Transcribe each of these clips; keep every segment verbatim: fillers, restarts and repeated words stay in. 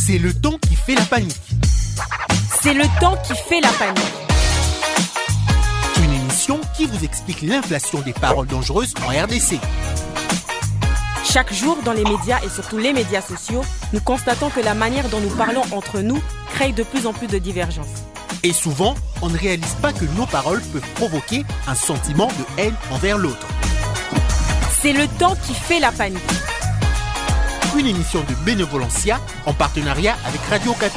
C'est le temps qui fait la panique. C'est le temps qui fait la panique. Une émission qui vous explique l'inflation des paroles dangereuses en R D C. Chaque jour, dans les médias et surtout les médias sociaux, nous constatons que la manière dont nous parlons entre nous crée de plus en plus de divergences. Et souvent, on ne réalise pas que nos paroles peuvent provoquer un sentiment de haine envers l'autre. C'est le temps qui fait la panique. Une émission de Bénévolencia en partenariat avec Radio Okapi.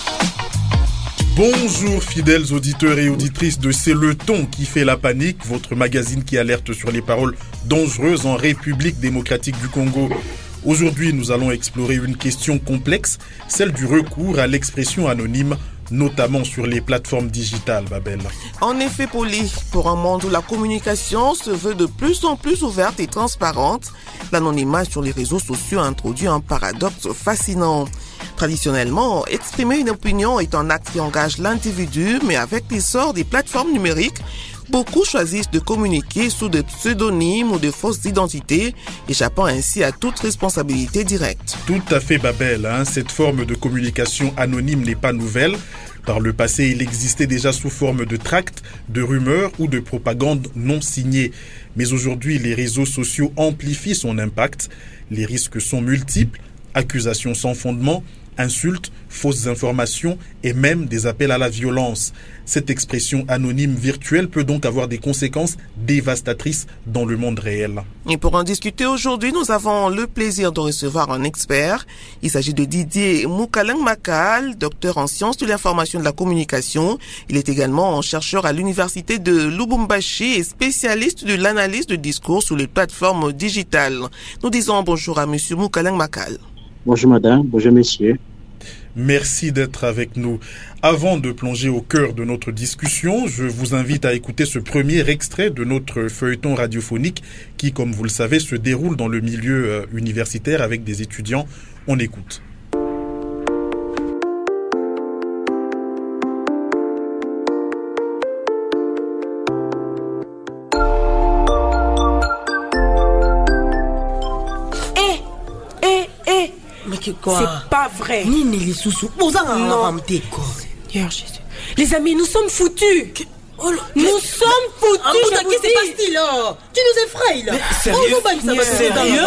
Bonjour fidèles auditeurs et auditrices de C'est le ton qui fait la panique, votre magazine qui alerte sur les paroles dangereuses en République démocratique du Congo. Aujourd'hui, nous allons explorer une question complexe, celle du recours à l'expression anonyme, notamment sur les plateformes digitales, Babel. En effet, Poli, pour un monde où la communication se veut de plus en plus ouverte et transparente, l'anonymat sur les réseaux sociaux a introduit un paradoxe fascinant. Traditionnellement, exprimer une opinion est un acte qui engage l'individu, mais avec l'essor des plateformes numériques, beaucoup choisissent de communiquer sous des pseudonymes ou de fausses identités, échappant ainsi à toute responsabilité directe. Tout à fait, Babel, hein. Cette forme de communication anonyme n'est pas nouvelle. Par le passé, il existait déjà sous forme de tracts, de rumeurs ou de propagande non signée. Mais aujourd'hui, les réseaux sociaux amplifient son impact. Les risques sont multiples, accusations sans fondement, insultes, fausses informations et même des appels à la violence. Cette expression anonyme virtuelle peut donc avoir des conséquences dévastatrices dans le monde réel. Et pour en discuter aujourd'hui, nous avons le plaisir de recevoir un expert. Il s'agit de Didier Mukalang Makal, docteur en sciences de l'information et de la communication. Il est également chercheur à l'université de Lubumbashi et spécialiste de l'analyse de discours sur les plateformes digitales. Nous disons bonjour à monsieur Mukalang Makal. Bonjour madame, bonjour messieurs. Merci d'être avec nous. Avant de plonger au cœur de notre discussion, je vous invite à écouter ce premier extrait de notre feuilleton radiophonique qui, comme vous le savez, se déroule dans le milieu universitaire avec des étudiants. On écoute. C'est pas vrai. Non. Seigneur Jésus. Les amis, nous sommes foutus. Oh, nous sommes foutus. Ah, je vous dis. Tu nous effrayes là. Mais sérieux, oh, sérieux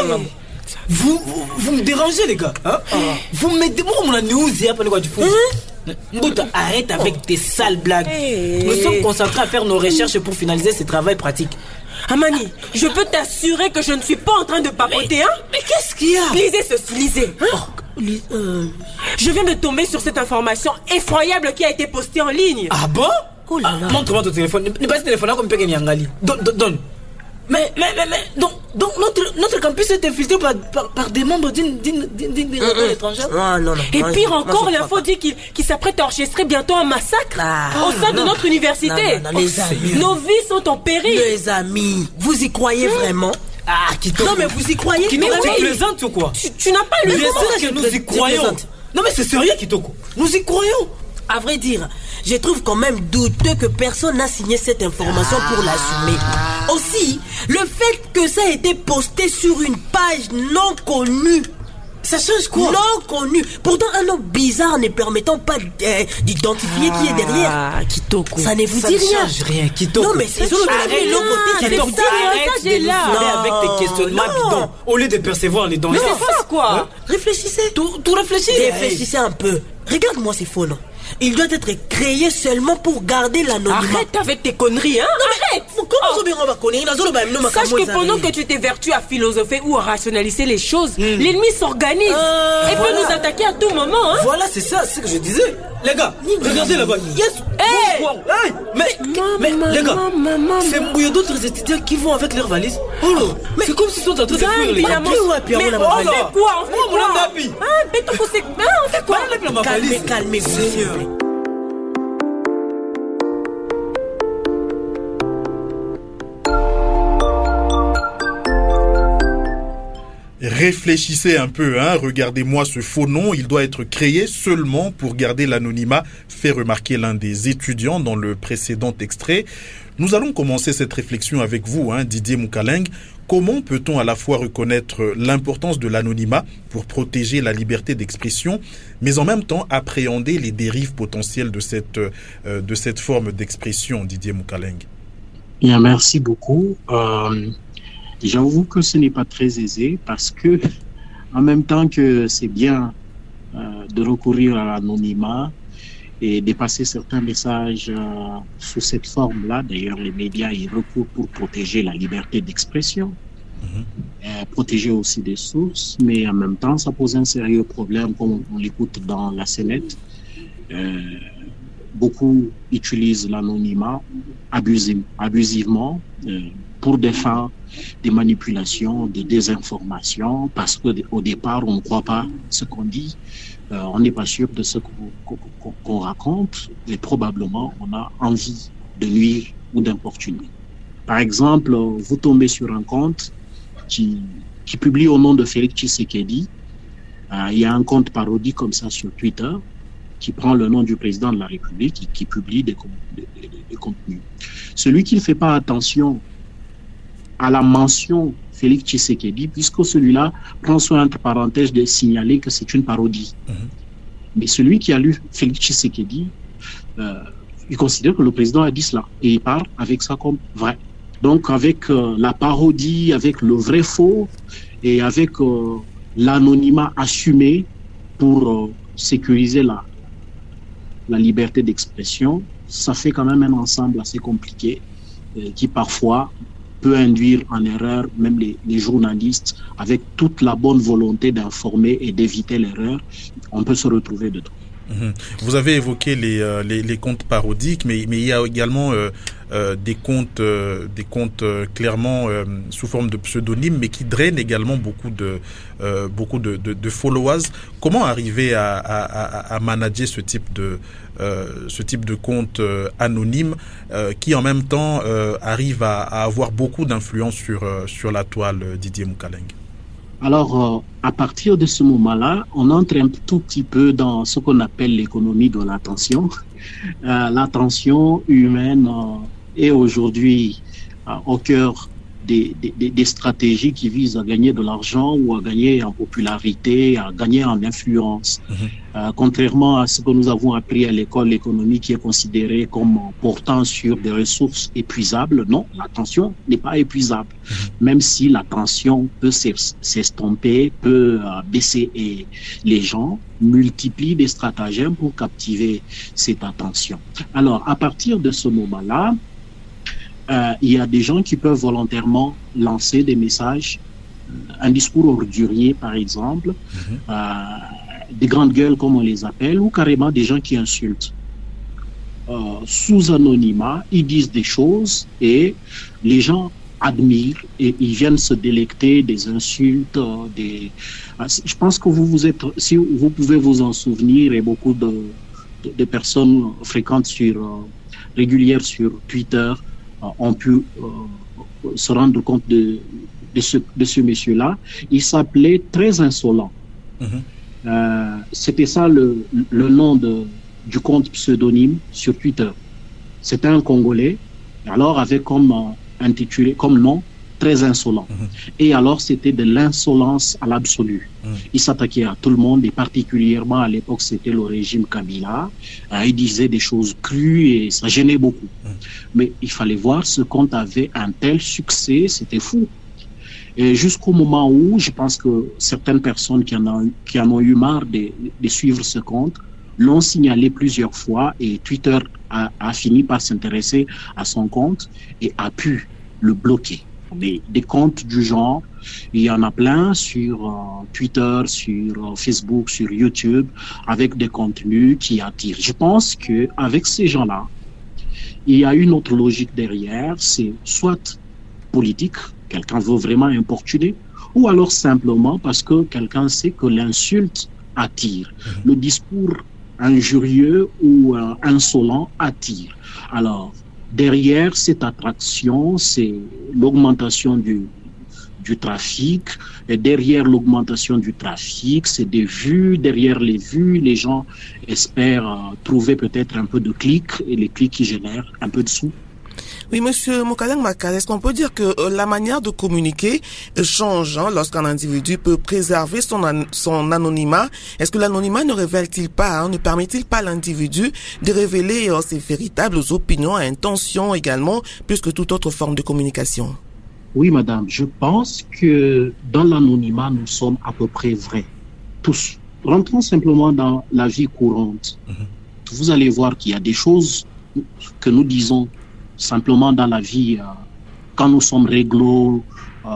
vous, vous, vous me dérangez les gars, hein? Oh. Vous me mettez moi mon news et après quoi tu fous. Mbouta, arrête avec tes sales blagues. Hey. Nous sommes concentrés à faire nos recherches pour finaliser ce travail pratique. Amani, je peux t'assurer que je ne suis pas en train de papoter, hein? Mais qu'est-ce qu'il y a? Lisez ceci, lisez. Hein? Oh, li- euh... Je viens de tomber sur cette information effroyable qui a été postée en ligne. Ah bon? Oh là là. Ah, montre-moi ton téléphone. Ne pas ce téléphone là comme Pégé Nyangali. Donne, donne, donne. Mais, mais, mais, mais, donc, donc notre, notre campus est infiltré par, par, par des membres d'une, d'une, d'une, d'une radio étrangère. Ah, non, non. Et moi, pire je, encore, moi, l'info dit qu'il, qu'il s'apprête à orchestrer bientôt un massacre ah, au sein non, de notre université. Non, non, non, les amis. Nos vies sont en péril. Les amis, vous y croyez mmh. vraiment? Ah, Kitoko. Non, mais vous y croyez? Kitoko, oui. tu plaisantes ou quoi? Tu, tu n'as pas lu Bien sûr que nous y croyons. Non, mais c'est sérieux, Kitoko. Nous y croyons. À vrai dire, je trouve quand même douteux que personne n'a signé cette information ah. pour l'assumer. Aussi, le fait que ça a été posté sur une page non connue, ça change quoi? Non connue. Pourtant, un nom bizarre ne permettant pas euh, d'identifier ah, qui est derrière. Ah, Kitoko. Ça ne vous ça dit ne rien. change rien, Kitoko. Non, mais c'est sur le côté. Kitoko, arrête de nous saouler avec tes questionnements bidons. Au lieu de percevoir les dangers. Mais c'est ça, quoi. Hein? Réfléchissez. Tout, tout réfléchis. Réfléchissez un peu. Regarde-moi ces faux noms. Il doit être créé seulement pour garder l'anonymat. Arrête avec tes conneries, hein? Non, mais arrête. Comment on va connaître? Sache que pendant que tu t'évertues à philosopher ou à rationaliser les choses, mm. l'ennemi s'organise euh, et voilà. peut nous attaquer à tout moment, hein? Voilà, c'est ça, c'est ce que je disais. Les gars, regardez là-bas. Yes. Hey. Wow. Hey. Mais, mais, mais les gars, c'est il y a d'autres étudiants qui vont avec leurs valises. Oh là, mais c'est comme s'ils sont en train de fuir les gars. Mais on fait quoi? On fait quoi? Ah, mais on fait quoi? Calmez, calmez-vous. Réfléchissez un peu, hein. Regardez-moi ce faux nom, il doit être créé seulement pour garder l'anonymat, fait remarquer l'un des étudiants dans le précédent extrait. Nous allons commencer cette réflexion avec vous, hein, Didier Mukalang. Comment peut-on à la fois reconnaître l'importance de l'anonymat pour protéger la liberté d'expression, mais en même temps appréhender les dérives potentielles de cette, euh, de cette forme d'expression, Didier Moukaleng? Bien, merci beaucoup. Euh, j'avoue que ce n'est pas très aisé parce que, en même temps que c'est bien euh, de recourir à l'anonymat et de passer certains messages euh, sous cette forme-là, d'ailleurs les médias y recourent pour protéger la liberté d'expression, mmh. euh, protéger aussi des sources, mais en même temps ça pose un sérieux problème comme on l'écoute dans la Sénète. Euh, beaucoup utilisent l'anonymat abusif, abusivement euh, pour des fins de manipulation, de désinformation, parce qu'au départ on ne croit pas ce qu'on dit. Euh, on n'est pas sûr de ce qu'on, qu'on, qu'on raconte et probablement on a envie de nuire ou d'importuner. Par exemple, vous tombez sur un compte qui, qui publie au nom de Félix Tshisekedi. Euh, il y a un compte parodie comme ça sur Twitter qui prend le nom du président de la République et qui publie des, des, des, des contenus. Celui qui ne fait pas attention à la mention Félix Tshisekedi, puisque celui-là prend soin, entre parenthèses, de signaler que c'est une parodie. Mmh. Mais celui qui a lu Félix Tshisekedi, euh, il considère que le président a dit cela et il parle avec ça comme vrai. Donc avec euh, la parodie, avec le vrai faux et avec euh, l'anonymat assumé pour euh, sécuriser la, la liberté d'expression, ça fait quand même un ensemble assez compliqué euh, qui parfois peut induire en erreur même les, les journalistes avec toute la bonne volonté d'informer et d'éviter l'erreur. On peut se retrouver dedans. Mmh. Vous avez évoqué les, euh, les, les comptes parodiques, mais, mais il y a également euh, euh, des comptes, euh, des comptes euh, clairement euh, sous forme de pseudonymes, mais qui drainent également beaucoup de, euh, beaucoup de, de, de followers. Comment arriver à, à, à manager ce type de, euh, ce type de compte euh, anonyme euh, qui en même temps euh, arrive à, à avoir beaucoup d'influence sur, euh, sur la toile, Didier Moukaleng? Alors, euh, à partir de ce moment-là, on entre un tout petit peu dans ce qu'on appelle l'économie de l'attention. Euh, l'attention humaine euh, est aujourd'hui euh, au cœur des, des, des stratégies qui visent à gagner de l'argent ou à gagner en popularité, à gagner en influence. Mmh. Euh, contrairement à ce que nous avons appris à l'école, l'économie qui est considérée comme portant sur des ressources épuisables, non, l'attention n'est pas épuisable. Mmh. Même si l'attention peut s'estomper, peut euh, baisser et les gens multiplient des stratagèmes pour captiver cette attention. Alors, à partir de ce moment-là, Euh, il y a des gens qui peuvent volontairement lancer des messages, un discours ordurier par exemple, mmh. euh, des grandes gueules comme on les appelle, ou carrément des gens qui insultent. Euh, sous anonymat, ils disent des choses et les gens admirent et ils viennent se délecter des insultes, euh, des... Je pense que vous vous êtes, si vous pouvez vous en souvenir, et beaucoup de, de, de personnes fréquentes sur, euh, régulières sur Twitter ont pu euh, se rendre compte de, de ce, de ce monsieur-là. Il s'appelait Très Insolent. Mmh. Euh, c'était ça le, le nom de, du compte pseudonyme sur Twitter. C'était un Congolais, alors avec comme euh, intitulé, comme nom, Très Insolent. Mmh. Et alors c'était de l'insolence à l'absolu. Mmh. Il s'attaquait à tout le monde et particulièrement à l'époque c'était le régime Kabila. Euh, il disait des choses crues et ça gênait beaucoup. Mmh. Mais il fallait voir ce compte avait un tel succès, c'était fou. Et jusqu'au moment où je pense que certaines personnes qui en ont, qui en ont eu marre de, de suivre ce compte l'ont signalé plusieurs fois et Twitter a, a fini par s'intéresser à son compte et a pu le bloquer. Des, des comptes du genre, il y en a plein sur euh, Twitter, sur euh, Facebook, sur YouTube, avec des contenus qui attirent. Je pense que avec ces gens-là, il y a une autre logique derrière, c'est soit politique, quelqu'un veut vraiment importuner, ou alors simplement parce que quelqu'un sait que l'insulte attire. Mmh. Le discours injurieux ou euh, insolent attire. Alors, derrière cette attraction, c'est l'augmentation du, du trafic. Et derrière l'augmentation du trafic, c'est des vues. Derrière les vues, les gens espèrent euh, trouver peut-être un peu de clics et les clics qui génèrent un peu de sous. Oui, monsieur Mokaleng Makal, est-ce qu'on peut dire que euh, la manière de communiquer euh, change hein, lorsqu'un individu peut préserver son, an- son anonymat? Est-ce que l'anonymat ne révèle-t-il pas, hein, ne permet-il pas à l'individu de révéler euh, ses véritables opinions, intentions également, plus que toute autre forme de communication? Oui, madame, je pense que dans l'anonymat, nous sommes à peu près vrais, tous. Rentrons simplement dans la vie courante. Mm-hmm. Vous allez voir qu'il y a des choses que nous disons simplement dans la vie, euh, quand nous sommes réglo, euh,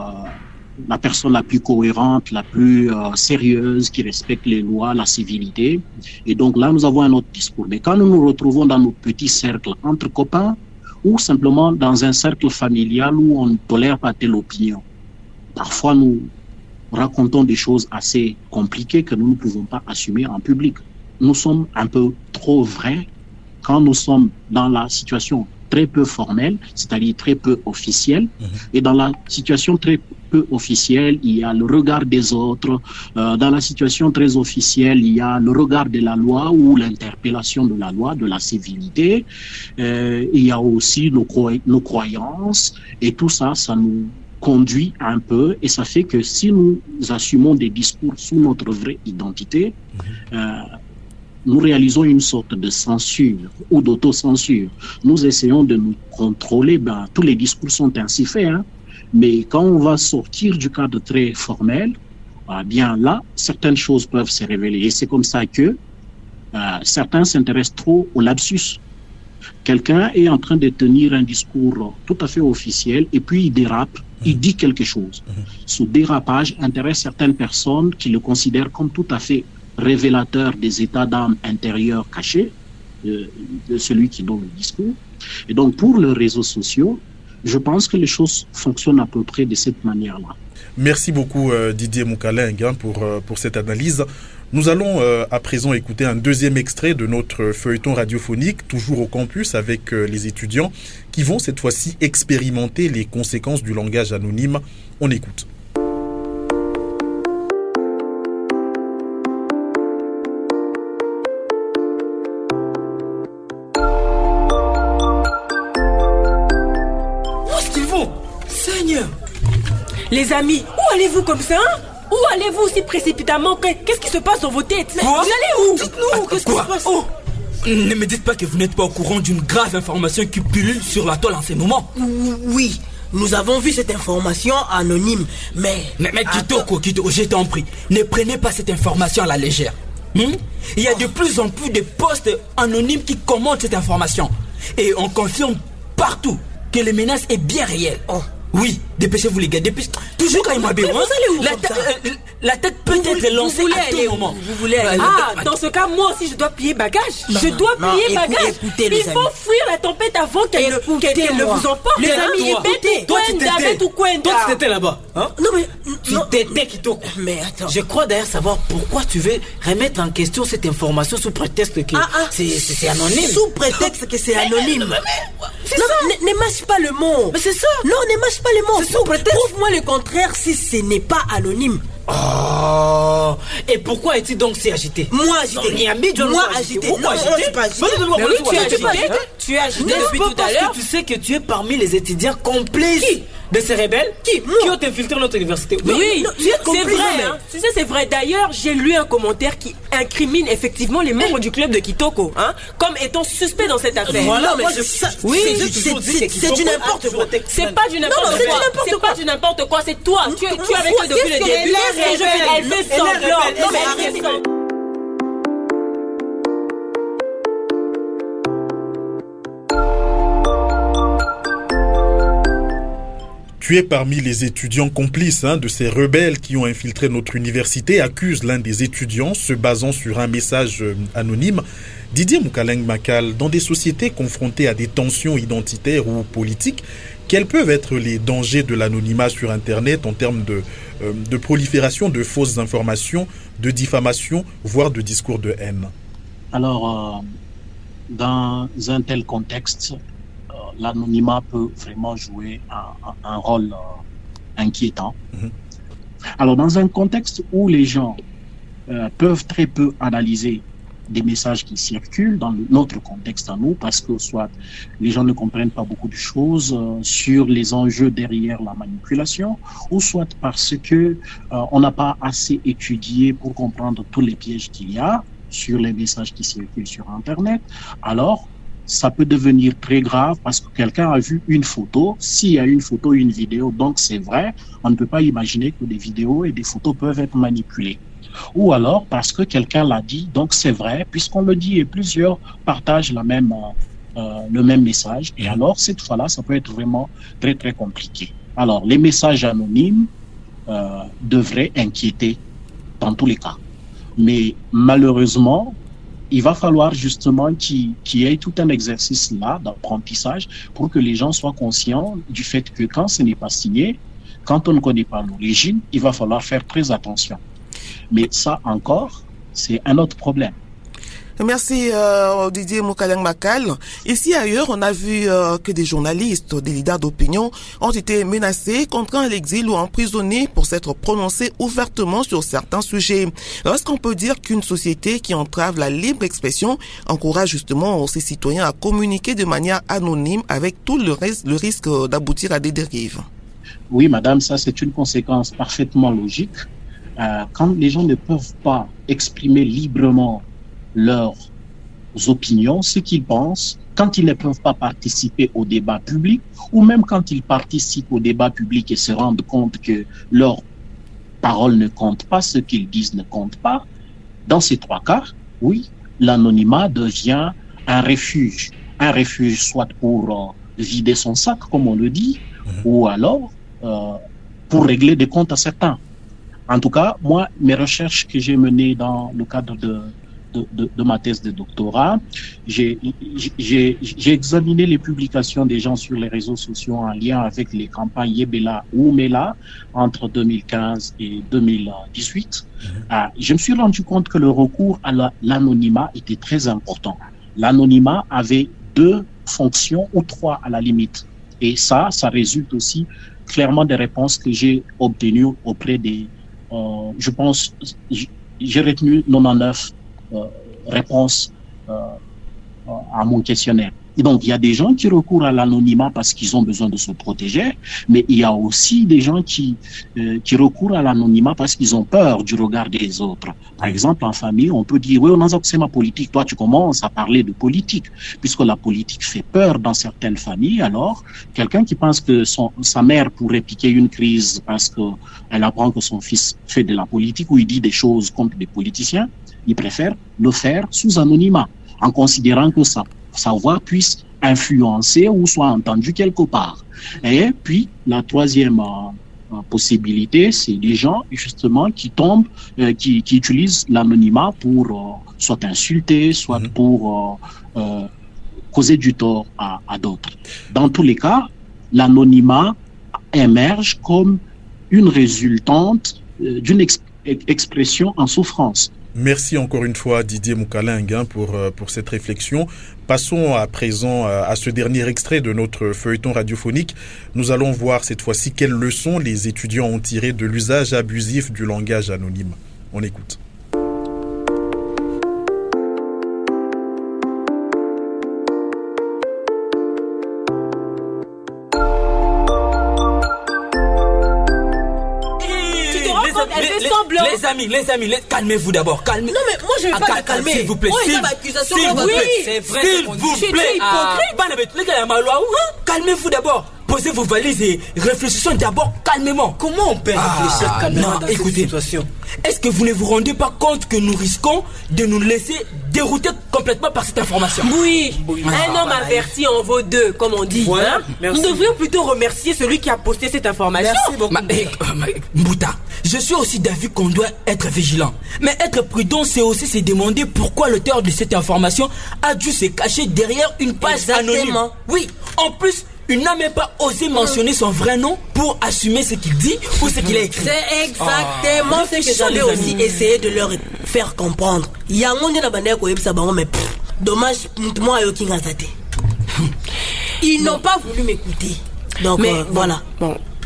la personne la plus cohérente, la plus euh, sérieuse, qui respecte les lois, la civilité. Et donc là, nous avons un autre discours. Mais quand nous nous retrouvons dans nos petits cercles entre copains, ou simplement dans un cercle familial où on ne tolère pas telle opinion, parfois nous racontons des choses assez compliquées que nous ne pouvons pas assumer en public. Nous sommes un peu trop vrais quand nous sommes dans la situation très peu formelle, c'est-à-dire très peu officielle. Mmh. Et dans la situation très peu officielle, il y a le regard des autres. Euh, dans la situation très officielle, il y a le regard de la loi ou l'interpellation de la loi, de la civilité. Euh, il y a aussi nos, cro- nos croyances. Et tout ça, ça nous conduit un peu. Et ça fait que si nous assumons des discours sous notre vraie identité, mmh. euh, nous réalisons une sorte de censure ou d'autocensure. Nous essayons de nous contrôler. Ben, tous les discours sont ainsi faits. Hein. Mais quand on va sortir du cadre très formel, eh bien là, certaines choses peuvent se révéler. Et c'est comme ça que euh, certains s'intéressent trop au lapsus. Quelqu'un est en train de tenir un discours tout à fait officiel et puis il dérape, mmh. il dit quelque chose. Mmh. Ce dérapage intéresse certaines personnes qui le considèrent comme tout à fait révélateur des états d'âme intérieurs cachés de, de celui qui donne le discours. Et donc, pour les réseaux sociaux, je pense que les choses fonctionnent à peu près de cette manière-là. Merci beaucoup euh, Didier Mokaleng hein, pour, euh, pour cette analyse. Nous allons euh, à présent écouter un deuxième extrait de notre feuilleton radiophonique, toujours au campus avec euh, les étudiants qui vont cette fois-ci expérimenter les conséquences du langage anonyme. On écoute. Les amis, où allez-vous comme ça hein? Où allez-vous aussi précipitamment? Qu'est-ce qui se passe dans vos têtes? Quoi? Vous allez où? Dites-nous, qu'est-ce qui se passe? Oh. Ne me dites pas que vous n'êtes pas au courant d'une grave information qui pullule sur la toile en ce moment. Oui, nous avons vu cette information anonyme, mais... Mais, mais Kitoko, Kitoko, je t'en prie, ne prenez pas cette information à la légère. Hmm? Il y a de plus en plus de posts anonymes qui commentent cette information. Et on confirme partout que la menace est bien réelle. Oh. Oui, dépêchez-vous les gars, dépêchez. Toujours quand il m'a bien, la, ta- euh, la tête peut vous être lancée à tout moment. Vous voulez aller Ah, dans ce cas, moi aussi, je dois plier bagage. Non, je dois non, plier non, bagage. Écoutez, il faut amis. fuir la tempête avant qu'elle, ne, qu'elle ne vous emporte. Les amis, écoutez, toi, tu t'étais. Toi, tu t'étais là-bas. Hein? Non, mais tu non. t'étais, Kitoko. Mais attends. Je crois d'ailleurs savoir pourquoi tu veux remettre en question cette information sous prétexte que ah, ah. C'est, c'est, c'est anonyme. Sous prétexte que c'est anonyme. Non, ne mâche pas le mot. Mais c'est ça. Non, ne mâche pas le mot. C'est sous prétexte. Prouve-moi le contraire si ce n'est pas anonyme. Oh. Et pourquoi es-tu donc si agité? Moi agité. Non, moi agité. Non, agité. Je suis pas agité. Mais oui, tu es agité. Tu es agité depuis tout à l'heure. Tu sais que tu es parmi les étudiants complices de ces rebelles qui, qui ont infiltré notre université. Oui, oui non, c'est vrai. Hein. Tu sais, c'est vrai. D'ailleurs, j'ai lu un commentaire qui incrimine effectivement les membres du club de Kitoko, hein, comme étant suspects dans cette affaire. Voilà, mais je, ça, oui, c'est, c'est du n'importe quoi. C'est pas du n'importe quoi. C'est pas du n'importe quoi. C'est toi. Tu es avec eux depuis le début. Et je fais, elle fait semblant. Non, mais elle fait semblant. Tu es parmi les étudiants complices hein, de ces rebelles qui ont infiltré notre université, accuse l'un des étudiants se basant sur un message euh, anonyme. Didier Mokaleng Makal, dans des sociétés confrontées à des tensions identitaires ou politiques, quels peuvent être les dangers de l'anonymat sur Internet en termes de, euh, de prolifération de fausses informations, de diffamation, voire de discours de haine? Alors, euh, dans un tel contexte, euh, l'anonymat peut vraiment jouer un, un, un rôle euh, inquiétant. Mmh. Alors, dans un contexte où les gens euh, peuvent très peu analyser des messages qui circulent dans notre contexte à nous, parce que soit les gens ne comprennent pas beaucoup de choses euh, sur les enjeux derrière la manipulation, ou soit parce que euh, on n'a pas assez étudié pour comprendre tous les pièges qu'il y a sur les messages qui circulent sur Internet. Alors, ça peut devenir très grave parce que quelqu'un a vu une photo. S'il y a une photo, une vidéo, donc c'est vrai, on ne peut pas imaginer que des vidéos et des photos peuvent être manipulées. Ou alors parce que quelqu'un l'a dit, donc c'est vrai, puisqu'on le dit et plusieurs partagent la même, euh, le même message. Et alors, cette fois-là, ça peut être vraiment très, très compliqué. Alors, les messages anonymes euh, devraient inquiéter dans tous les cas. Mais malheureusement, il va falloir justement qu'il, qu'il y ait tout un exercice là d'apprentissage pour que les gens soient conscients du fait que quand ce n'est pas signé, quand on ne connaît pas l'origine, il va falloir faire très attention. Mais ça encore, c'est un autre problème. Merci euh, Didier Moukaleng Makal. Ici ailleurs, on a vu euh, que des journalistes, des leaders d'opinion ont été menacés, contraints à l'exil ou emprisonnés pour s'être prononcés ouvertement sur certains sujets. Alors, est-ce qu'on peut dire qu'une société qui entrave la libre expression encourage justement ses citoyens à communiquer de manière anonyme avec tout le, ris- le risque d'aboutir à des dérives? Oui, madame, ça c'est une conséquence parfaitement logique. Euh, quand les gens ne peuvent pas exprimer librement leurs opinions, ce qu'ils pensent, quand ils ne peuvent pas participer au débat public, ou même quand ils participent au débat public et se rendent compte que leurs paroles ne comptent pas, ce qu'ils disent ne compte pas, dans ces trois cas, oui, l'anonymat devient un refuge. Un refuge soit pour euh, vider son sac, comme on le dit, mmh. ou alors euh, pour régler des comptes à certains. En tout cas, moi, mes recherches que j'ai menées dans le cadre de De, de, de ma thèse de doctorat, j'ai, j'ai, j'ai examiné les publications des gens sur les réseaux sociaux en lien avec les campagnes Yebela ou Mela entre deux mille quinze et deux mille dix-huit. Mmh. Ah, je me suis rendu compte que le recours à la, l'anonymat était très important. L'anonymat avait deux fonctions ou trois à la limite. Et ça, ça résulte aussi clairement des réponses que j'ai obtenues auprès des, euh, je pense, j'ai retenu quatre-vingt-dix-neuf Euh, réponse euh, à mon questionnaire. Et donc, il y a des gens qui recourent à l'anonymat parce qu'ils ont besoin de se protéger, mais il y a aussi des gens qui, euh, qui recourent à l'anonymat parce qu'ils ont peur du regard des autres. Par exemple, en famille, on peut dire, oui, on a c'est ma politique, toi tu commences à parler de politique, puisque la politique fait peur dans certaines familles. Alors, quelqu'un qui pense que son, sa mère pourrait piquer une crise parce qu'elle apprend que son fils fait de la politique ou il dit des choses contre des politiciens, il préfère le faire sous anonymat, en considérant que sa, sa voix puisse influencer ou soit entendue quelque part. Et puis, la troisième euh, possibilité, c'est des gens, justement, qui tombent, euh, qui, qui utilisent l'anonymat pour euh, soit insulter, soit mmh. pour euh, euh, causer du tort à, à d'autres. Dans tous les cas, l'anonymat émerge comme une résultante euh, d'une ex- expression en souffrance. Merci encore une fois Didier Moukaleng hein, pour, pour cette réflexion. Passons à présent à ce dernier extrait de notre feuilleton radiophonique. Nous allons voir cette fois-ci quelles leçons les étudiants ont tirées de l'usage abusif du langage anonyme. On écoute. Les amis, les amis, les... calmez-vous d'abord, calmez. Non mais moi je vais ah, pas cal- calmer. S'il vous plaît, moi, s'il, s'il vous plaît, oui. c'est vrai. S'il vous plaît, ah, calmez-vous d'abord. Posez vos valises et réfléchissons d'abord calmement. Comment on peut ah, réfléchir calmement non, dans écoutez, cette situation? Est-ce que vous ne vous rendez pas compte que nous risquons de nous laisser dérouter complètement par cette information? Oui, oui. Un ah, homme bah, averti en vaut deux, comme on dit. Voilà, hein? Nous devrions plutôt remercier celui qui a posté cette information. Merci beaucoup. Ma, eh, ma, Mbouta, je suis aussi d'avis qu'on doit être vigilant. Mais être prudent, c'est aussi se demander pourquoi l'auteur de cette information a dû se cacher derrière une page Exactement. anonyme. Oui, en plus, il n'a même pas osé mentionner son vrai nom pour assumer ce qu'il dit ou ce qu'il a écrit. C'est exactement oh. ce que j'avais aussi essayé de leur faire comprendre. Il y a un monde qui a mais dommage, moi et King Azate. Ils n'ont pas voulu m'écouter. Donc mais, euh, voilà. Bon,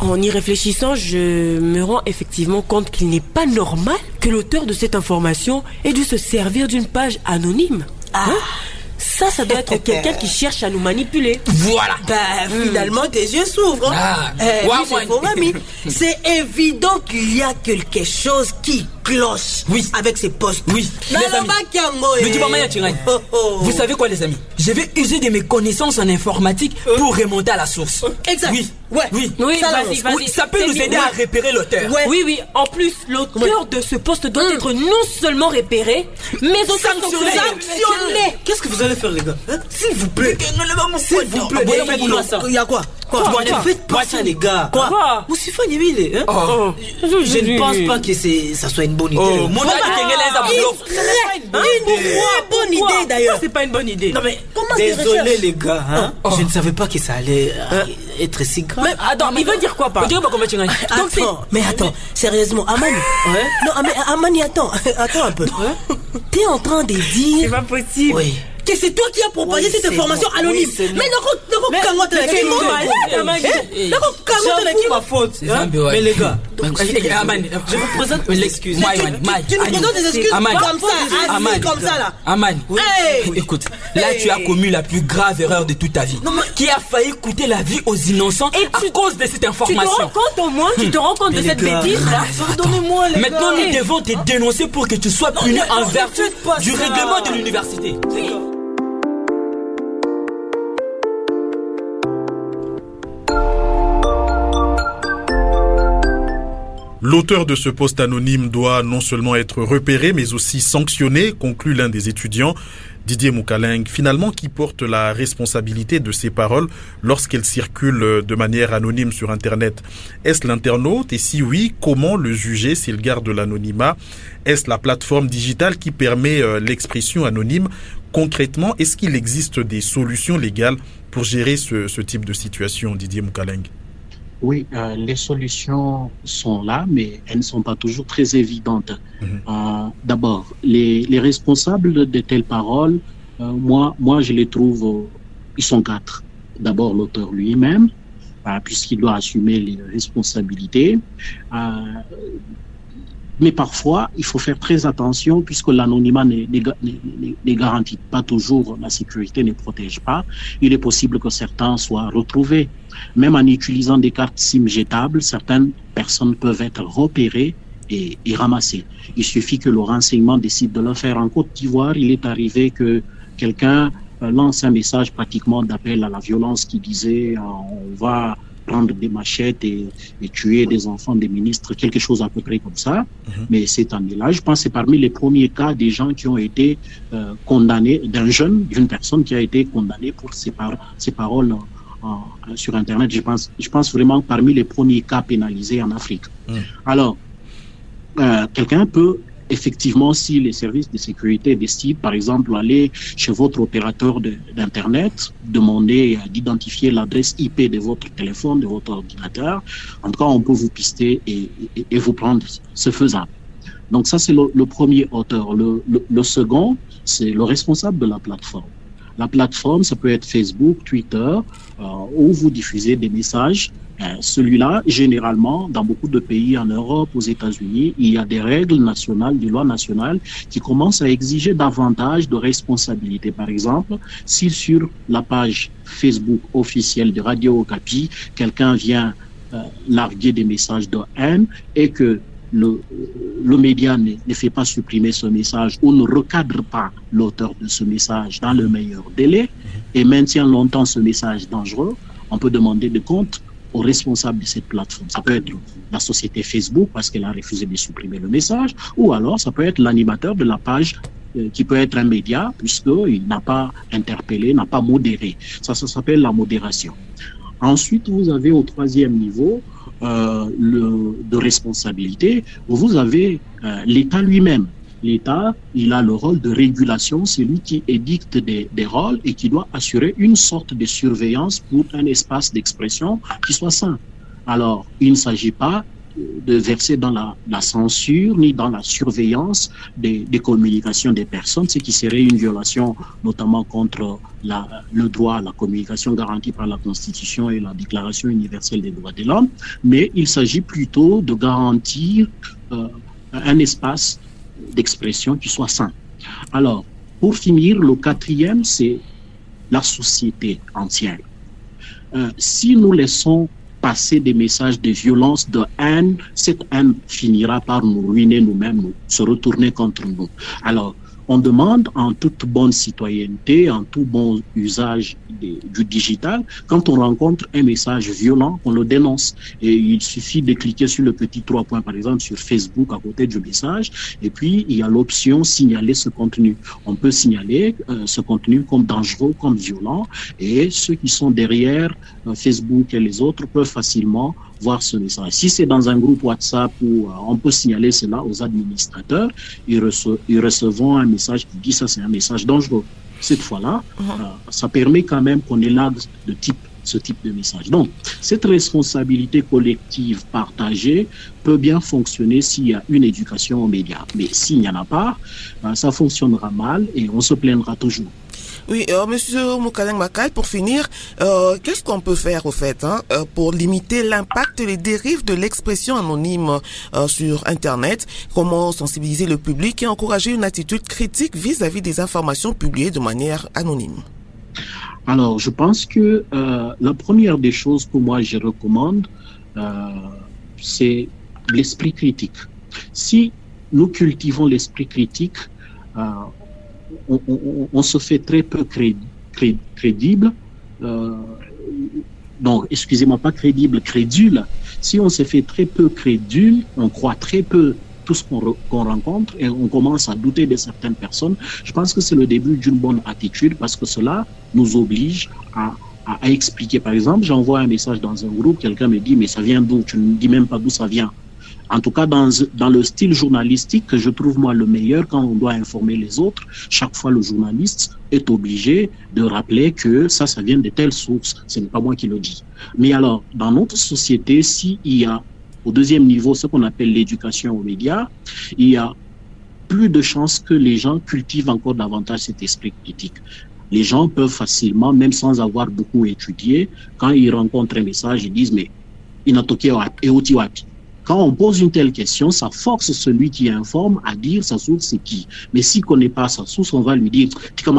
En y réfléchissant, je me rends effectivement compte qu'il n'est pas normal que l'auteur de cette information ait dû se servir d'une page anonyme. Ah. Hein? Ça, ça doit être quelqu'un qui cherche à nous manipuler. Voilà. Bah, mmh. finalement, tes yeux s'ouvrent. Ah. Euh, wow, oui, c'est, mamie. C'est évident qu'il y a quelque chose qui cloche. Oui. Avec ces postes. Oui. Les amis. Ne dis pas Maya Tirani. Oh, oh. Vous savez quoi, les amis? Je vais user de mes connaissances en informatique euh. pour remonter à la source. Exact. Oui. Ouais. Oui. Oui, ça, vas-y, vas-y. Oui, ça peut c'est nous aider oui. à repérer l'auteur. Ouais. Oui, oui. En plus, l'auteur ouais. de ce poste doit mmh. être non seulement repéré, mais aussi sanctionné. Sanctionné. Qu'est-ce que vous allez faire, les gars? Hein? S'il vous plaît. S'il vous plaît. Il y a quoi? Quoi? Quoi? Ne faites pas ça, les gars. Quoi? Vous siffez Yemile, hein? Oh. Je ne pense pas que c'est, ça soit une bonne idée. Oh, mon ami c'est une bonne idée d'ailleurs. C'est pas une bonne idée. Non mais comment désolé les gars, hein? Oh. Je ne savais pas que ça allait euh, être si grave. Mais, attends, mais il veut dire quoi par? Attends, mais attends, sérieusement, Amani. Ouais. Non, mais Amani, attends, attends un peu. Ouais. T'es en train de dire. C'est pas possible. Oui. Que c'est toi qui as propagé oui, cette information bon. anonyme. Oui, mais ne reconnaître la qui Ne reconnaître ma faute. Mais les gars, je vous présente mes excuses. Tu nous présentes des excuses comme ça, comme ça là. Aman, écoute, là tu as commis la plus grave erreur de toute ta vie, qui a failli coûter la vie aux innocents à cause de cette information. Tu te rends compte au moins, tu te rends compte de cette bêtise là? Pardonnez-moi les gars. Maintenant nous devons te dénoncer pour que tu sois puni en vertu du règlement de l'université. L'auteur de ce post anonyme doit non seulement être repéré, mais aussi sanctionné, conclut l'un des étudiants, Didier Moukaling. Finalement, qui porte la responsabilité de ces paroles lorsqu'elles circulent de manière anonyme sur Internet? Est-ce l'internaute? Et si oui, comment le juger s'il garde l'anonymat? Est-ce la plateforme digitale qui permet l'expression anonyme? Concrètement, est-ce qu'il existe des solutions légales pour gérer ce, ce type de situation, Didier Moukaling? Oui, euh, les solutions sont là, mais elles ne sont pas toujours très évidentes. Mmh. Euh, d'abord, les, les responsables de telles paroles, euh, moi, moi, je les trouve, euh, ils sont quatre. D'abord, l'auteur lui-même, euh, puisqu'il doit assumer les responsabilités. Euh, mais parfois, il faut faire très attention, puisque l'anonymat ne, ne, ne, ne garantit pas toujours la sécurité, ne protège pas. Il est possible que certains soient retrouvés. Même en utilisant des cartes SIM jetables, certaines personnes peuvent être repérées et, et ramassées. Il suffit que le renseignement décide de le faire. En Côte d'Ivoire, il est arrivé que quelqu'un lance un message pratiquement d'appel à la violence qui disait euh, on va prendre des machettes et, et tuer des enfants des ministres, quelque chose à peu près comme ça. Mm-hmm. Mais cette année-là, je pense que c'est parmi les premiers cas des gens qui ont été euh, condamnés, d'un jeune, d'une personne qui a été condamnée pour ses, par- ses paroles euh, sur Internet. Je pense, je pense vraiment parmi les premiers cas pénalisés en Afrique. Mm. Alors, euh, quelqu'un peut effectivement, si les services de sécurité décident, par exemple, aller chez votre opérateur de, d'Internet, demander d'identifier l'adresse I P de votre téléphone, de votre ordinateur, en tout cas, on peut vous pister et, et, et vous prendre, c'est faisable. Donc ça, c'est le, le premier auteur. Le, le, le second, c'est le responsable de la plateforme. La plateforme, ça peut être Facebook, Twitter, euh, où vous diffusez des messages. Euh, celui-là, généralement, dans beaucoup de pays en Europe, aux États-Unis, il y a des règles nationales, des lois nationales qui commencent à exiger davantage de responsabilité. Par exemple, si sur la page Facebook officielle de Radio Okapi, quelqu'un vient euh, larguer des messages de haine et que le, le média ne, ne fait pas supprimer ce message ou ne recadre pas l'auteur de ce message dans le meilleur délai et maintient longtemps ce message dangereux, on peut demander des comptes aux responsables de cette plateforme. Ça peut être la société Facebook parce qu'elle a refusé de supprimer le message, ou alors ça peut être l'animateur de la page euh, qui peut être un média puisqu'il n'a pas interpellé, n'a pas modéré. Ça, ça s'appelle la modération. Ensuite, vous avez au troisième niveau euh, le, de responsabilité, vous avez euh, l'État lui-même. L'État, il a le rôle de régulation, c'est lui qui édicte des, des rôles et qui doit assurer une sorte de surveillance pour un espace d'expression qui soit sain. Alors, il ne s'agit pas de verser dans la, la censure ni dans la surveillance des, des communications des personnes, ce qui serait une violation notamment contre la, le droit à la communication garanti par la Constitution et la Déclaration universelle des droits de l'homme, mais il s'agit plutôt de garantir euh, un espace d'expression qui soit sain. Alors, pour finir, le quatrième, c'est la société entière. Euh, si nous laissons passer des messages de violence, de haine, cette haine finira par nous ruiner nous-mêmes, nous, se retourner contre nous. Alors, on demande en toute bonne citoyenneté, en tout bon usage de, du digital, quand on rencontre un message violent, on le dénonce. Et il suffit de cliquer sur le petit trois points, par exemple, sur Facebook à côté du message, et puis il y a l'option signaler ce contenu. On peut signaler euh, ce contenu comme dangereux, comme violent, et ceux qui sont derrière euh, Facebook et les autres peuvent facilement voir ce message. Si c'est dans un groupe WhatsApp où euh, on peut signaler cela aux administrateurs, ils, rece- ils recevront un message qui dit ça c'est un message dangereux. Cette fois-là, uh-huh. euh, ça permet quand même qu'on élague de type, ce type de message. Donc, cette responsabilité collective partagée peut bien fonctionner s'il y a une éducation aux médias. Mais s'il n'y en a pas, euh, ça fonctionnera mal et on se plaindra toujours. Oui, euh, Monsieur Moukaleng Makal, pour finir, euh, qu'est-ce qu'on peut faire au fait hein, euh, pour limiter l'impact et les dérives de l'expression anonyme euh, sur Internet? Comment sensibiliser le public et encourager une attitude critique vis-à-vis des informations publiées de manière anonyme? Alors, je pense que euh, la première des choses que moi je recommande, euh, c'est l'esprit critique. Si nous cultivons l'esprit critique, euh, On, on, on se fait très peu cré, cré, crédible, euh, non, excusez-moi, pas crédible, crédule. Si on se fait très peu crédule, on croit très peu tout ce qu'on, re, qu'on rencontre et on commence à douter de certaines personnes. Je pense que c'est le début d'une bonne attitude parce que cela nous oblige à, à, à expliquer. Par exemple, j'envoie un message dans un groupe, quelqu'un me dit, mais ça vient d'où? Tu ne dis même pas d'où ça vient. En tout cas, dans, dans le style journalistique que je trouve moi le meilleur, quand on doit informer les autres, chaque fois le journaliste est obligé de rappeler que ça, ça vient de telle source. Ce n'est pas moi qui le dis. Mais alors, dans notre société, s'il y a au deuxième niveau ce qu'on appelle l'éducation aux médias, il y a plus de chances que les gens cultivent encore davantage cet esprit critique. Les gens peuvent facilement, même sans avoir beaucoup étudié, quand ils rencontrent un message, ils disent « mais inatoke et oti wapi ». Quand on pose une telle question, ça force celui qui informe à dire sa source c'est qui. Mais s'il ne connaît pas sa source, on va lui dire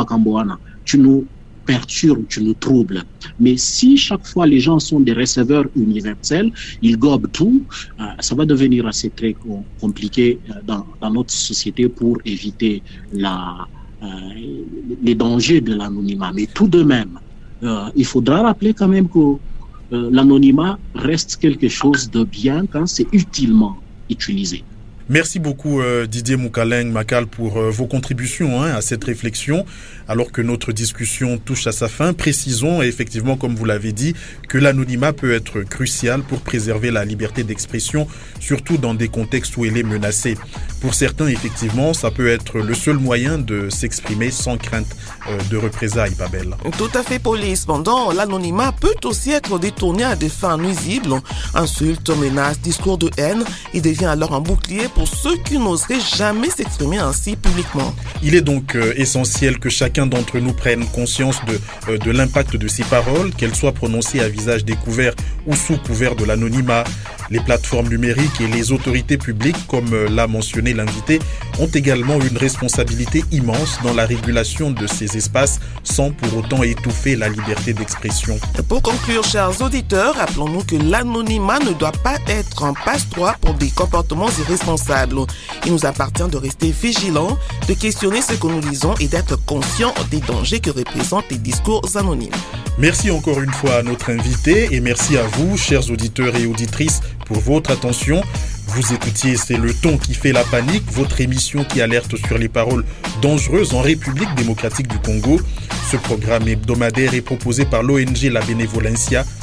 « tu nous perturbes, tu nous troubles ». Mais si chaque fois les gens sont des receveurs universels, ils gobent tout, euh, ça va devenir assez très compliqué euh, dans, dans notre société pour éviter la, euh, les dangers de l'anonymat. Mais tout de même, euh, il faudra rappeler quand même que Euh, l'anonymat reste quelque chose de bien quand c'est utilement utilisé. Merci beaucoup euh, Didier Moukaleng Makal pour euh, vos contributions hein, à cette réflexion. Alors que notre discussion touche à sa fin, précisons effectivement, comme vous l'avez dit, que l'anonymat peut être crucial pour préserver la liberté d'expression, surtout dans des contextes où elle est menacée. Pour certains, effectivement, ça peut être le seul moyen de s'exprimer sans crainte euh, de représailles, Babel. Tout à fait, Pauline. Cependant, l'anonymat peut aussi être détourné à des fins nuisibles. Insultes, menaces, discours de haine. Il devient alors un bouclier pour ceux qui n'oseraient jamais s'exprimer ainsi publiquement. Il est donc euh, essentiel que chacun d'entre nous prenne conscience de, euh, de l'impact de ses paroles, qu'elles soient prononcées à visage découvert ou sous couvert de l'anonymat. Les plateformes numériques et les autorités publiques, comme euh, l'a mentionné l'invité, ont également une responsabilité immense dans la régulation de ces espaces sans pour autant étouffer la liberté d'expression. Pour conclure, chers auditeurs, rappelons-nous que l'anonymat ne doit pas être un passe-droit pour des comportements irresponsables. Il nous appartient de rester vigilants, de questionner ce que nous lisons et d'être conscients des dangers que représentent les discours anonymes. Merci encore une fois à notre invité et merci à vous, chers auditeurs et auditrices, pour votre attention. Vous écoutiez C'est le ton qui fait la panique, votre émission qui alerte sur les paroles dangereuses en République démocratique du Congo. Ce programme hebdomadaire est proposé par l'O N G La Bénévolencia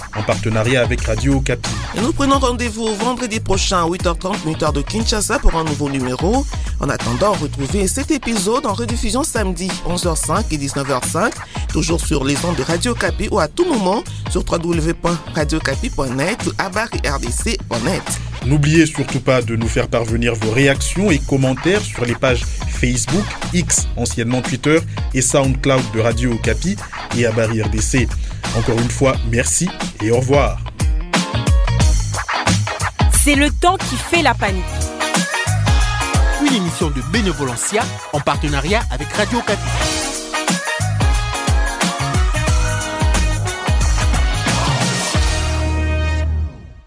en partenariat avec Radio Okapi. Et nous prenons rendez-vous vendredi prochain à huit heures trente, minutes heure de Kinshasa pour un nouveau numéro. En attendant, retrouvez cet épisode en rediffusion samedi onze heures cinq et dix-neuf heures cinq, toujours sur les ondes de Radio Okapi ou à tout moment sur w w w point radio okapi point net ou abari r d c point net. N'oubliez surtout pas de nous faire parvenir vos réactions et commentaires sur les pages Facebook, X, anciennement Twitter, et SoundCloud de Radio Okapi et Abari R D C. Encore une fois, merci et au revoir. C'est le temps qui fait la panique. Une émission de Bénévolencia en partenariat avec Radio Okapi.